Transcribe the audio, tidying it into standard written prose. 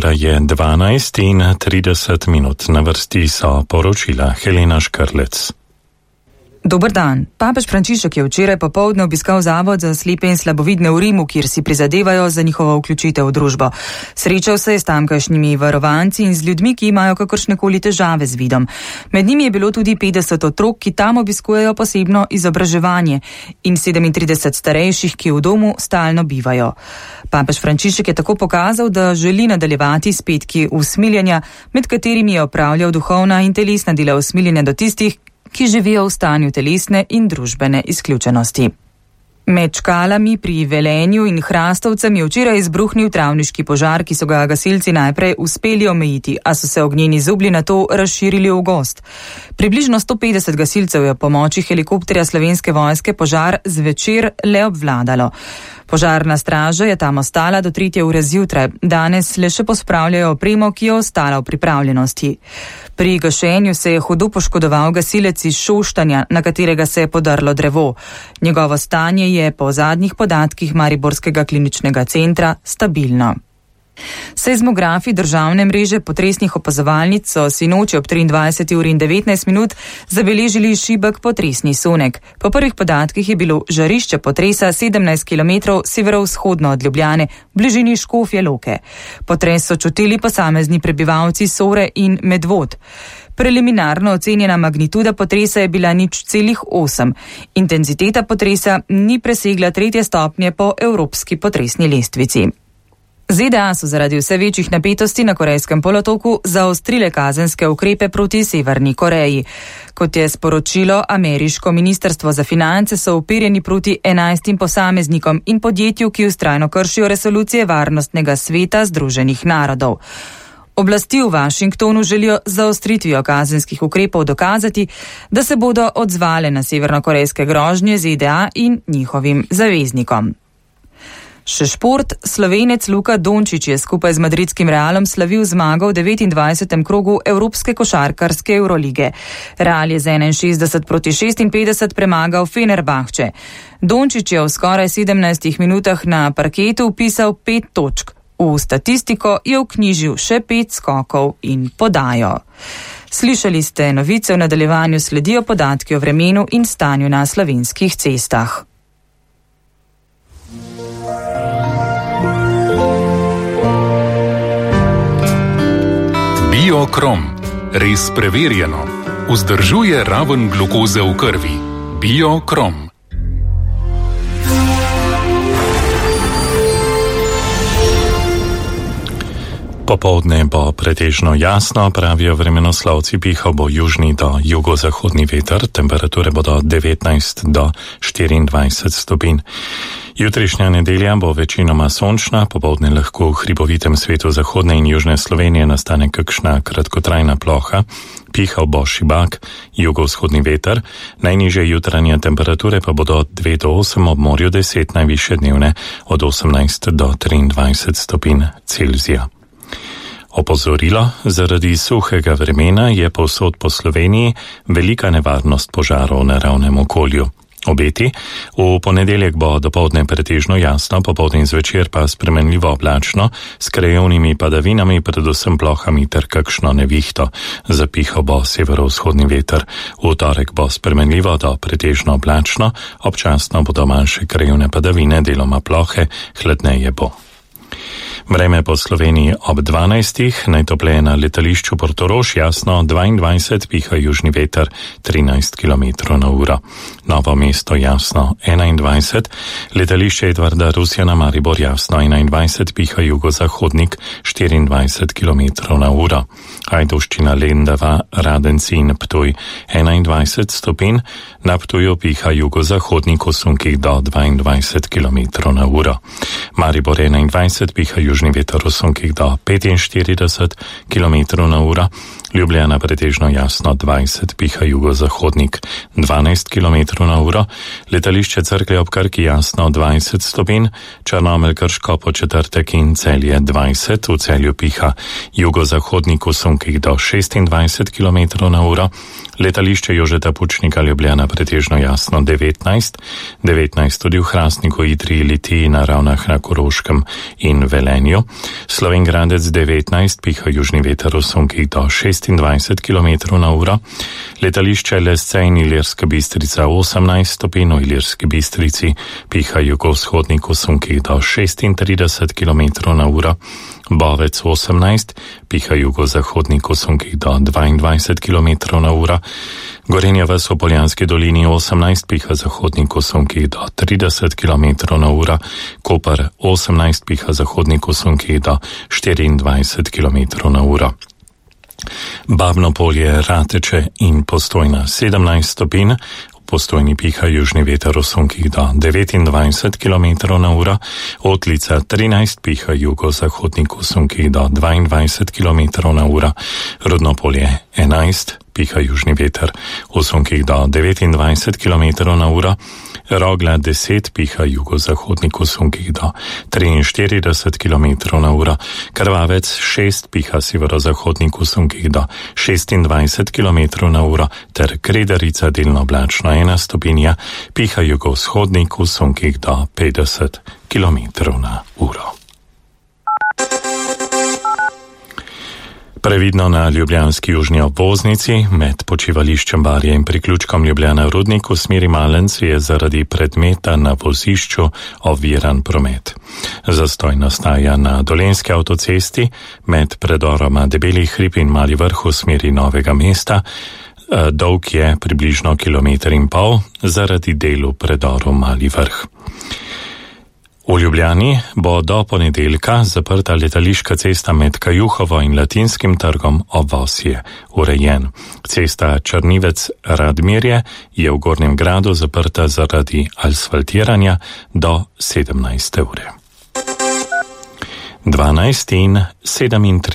Ura je 12:30, na vrsti so poročila Helena Škrlec. Dober dan. Papež Frančišek je včeraj popoldne obiskal Zavod za slepe in slabovidne v Rimu, kjer si prizadevajo za njihovo vključitev v družbo. Srečal se je s tamkajšnjimi varovanci in z ljudmi, ki imajo kakršnekoli težave z vidom. Med njimi je bilo tudi 50 otrok, ki tam obiskujejo posebno izobraževanje, in 37 starejših, ki v domu stalno bivajo. Papež Frančišek je tako pokazal, da želi nadaljevati s petki usmiljenja, med katerimi je opravljal duhovna in telesna dela usmiljenja do tistih, ki živijo v stanju telesne in družbene izključenosti. Med Škalami pri Velenju in Hrastovcem je včeraj izbruhnil travniški požar, ki so ga gasilci najprej uspeli omejiti, a so se ognjeni zublji nato razširili v gozd. Približno 150 gasilcev je pomoči helikopterja Slovenske vojske požar zvečer le obvladalo. Požarna straža je tam ostala do 3. ure zjutraj. Danes le še pospravljajo opremo, ki je ostala v pripravljenosti. Pri gašenju se je hudo poškodoval gasilec iz Šoštanja, na katerega se je podrlo drevo. Njegovo stanje je po zadnjih podatkih Mariborskega kliničnega centra stabilno. Seizmografi državne mreže potresnih opazovalnic so sinoči ob 23:19 zabeležili šibek potresni sunek. Po prvih podatkih je bilo žarišče potresa 17 km severovzhodno od Ljubljane, v bližini Škofje Loke. Potres so čutili posamezni prebivalci Sore in Medvod. Preliminarno ocenjena magnituda potresa je bila 0,8. Intenziteta potresa ni presegla 3. stopnje po evropski potresni lestvici. ZDA so zaradi vse večjih napetosti na Korejskem polotoku zaostrile kazenske ukrepe proti Severni Koreji. Kot je sporočilo ameriško ministrstvo za finance, so uperjeni proti 11 posameznikom in podjetju, ki vztrajno kršijo resolucije Varnostnega sveta Združenih narodov. Oblasti v Washingtonu želijo zaostritvijo kazenskih ukrepov dokazati, da se bodo odzvale na severnokorejske grožnje ZDA in njihovim zaveznikom. Še šport. Slovenec Luka Dončić je skupaj z madridskim Realom slavil zmago v 29. krogu Evropske košarkarske Eurolige. Real je z 61-56 premagal Fenerbahče. Dončić je v skoraj 17 minutah na parketu vpisal 5 točk. V statistiko je vknjižil še 5 skokov in podajo. Slišali ste novice, v nadaljevanju sledijo podatki o vremenu in stanju na slovenskih cestah. Biokrom. Res preverjeno. Vzdržuje raven glukoze v krvi. Biokrom. Popoldne bo pretežno jasno, pravijo vremenoslovci, pihal bo južni do jugozahodni veter, temperature bodo 19 do 24 stopinj. Jutrišnja nedelja bo večinoma sončna, popoldne lahko v hribovitem svetu zahodne in južne Slovenije nastane kakšna kratkotrajna ploha, pihal bo šibak, jugovzhodni veter, najnižje jutranje temperature pa bodo 2 do 8, ob morju 10, najvišje dnevne od 18 do 23 stopinj Celzija. Opozorilo, zaradi suhega vremena je povsod po Sloveniji velika nevarnost požarov v naravnem okolju. Obeti, v ponedeljek bo dopoldne pretežno jasno, popoldne in zvečer pa spremenljivo oblačno, s krajevnimi padavinami, predvsem plohami ter kakšno nevihto. Zapihal bo severovzhodni veter. V torek bo spremenljivo do pretežno oblačno, občasno bodo manjše krajevne padavine, deloma plohe, hladneje bo. Vreme po Sloveniji ob 12, najtopleje na letališču Portorož, jasno 22, piha južni veter 13 km/h. Novo mesto jasno 21, letališče Edvarda Rusjana Maribor jasno 21, piha jugozahodnik 24 km/h. Ajdovščina Lendava, Radenci in Ptuj 21 stopinj, na Ptuju piha jugozahodnik v sunkih do 22 km/h. Maribor 21, piha južni veter v sunkih do 45 km/h, Ljubljana pretežno jasno 20, piha jugozahodnik 12 km/h, letališče Cerklje ob Krki jasno 20 stopinj, Črnomelj, Krško, Podčetrtek in Celje 20, v Celju piha jugozahodnik v sunkih do 26 km/h, letališče Jožeta Pučnika Ljubljana pretežno jasno 19 tudi v Hrastniku, Idriji, Litiji, na Ravnah na Koroškem in Velenju, Slovenj Gradec 19, piha južni veter v sunkih do 26 km/h, letališče Lesce in Ilirska Bistrica 18 stopinj, v Ilirski Bistrici piha jugovzhodnik v sunkih do 36 km/h, Bovec 18, piha jugozahodnik v sunkih do 22 km/h, Gorenja vas v Poljanski dolini 18, piha zahodnik v sunkih do 30 km/h, Koper 18, piha zahodnik v sunkih do 24 km/h. Babno Polje, Rateče in Postojna 17 stopinj, v Postojni piha južni veter v sunkih do 29 km/h, Otlica 13, piha jugozahodnik v sunkih do 22 km/h, Rudnopolje 11, piha južni veter v sunkih do 29 km/h, Rogla 10, piha jugozahodnik v sunkih do 43 km/h, Krvavec 6, piha severozahodnik v sunkih do 26 km/h, ter Kredarica delno oblačno 1 stopinja, piha jugovzhodnik v sunkih do 50 km/h. Previdno na ljubljanski južni obvoznici med počivališčem Barje in priključkom Ljubljana Rudnik v smeri Malenc je zaradi predmeta na vozišču oviran promet. Zastoj nastaja na Dolenjski avtocesti med predoroma Debeli hrib in Mali Vrh v smeri Novega mesta. Dolg je približno 1,5 km zaradi delu predoru Mali Vrh. V Ljubljani bo do ponedeljka zaprta letališka cesta med Kajuhovo in Latinskim trgom, obvoz je urejen. Cesta Črnivec-Radmirje je v Gornjem gradu zaprta zaradi asfaltiranja do 17. ure. 12:37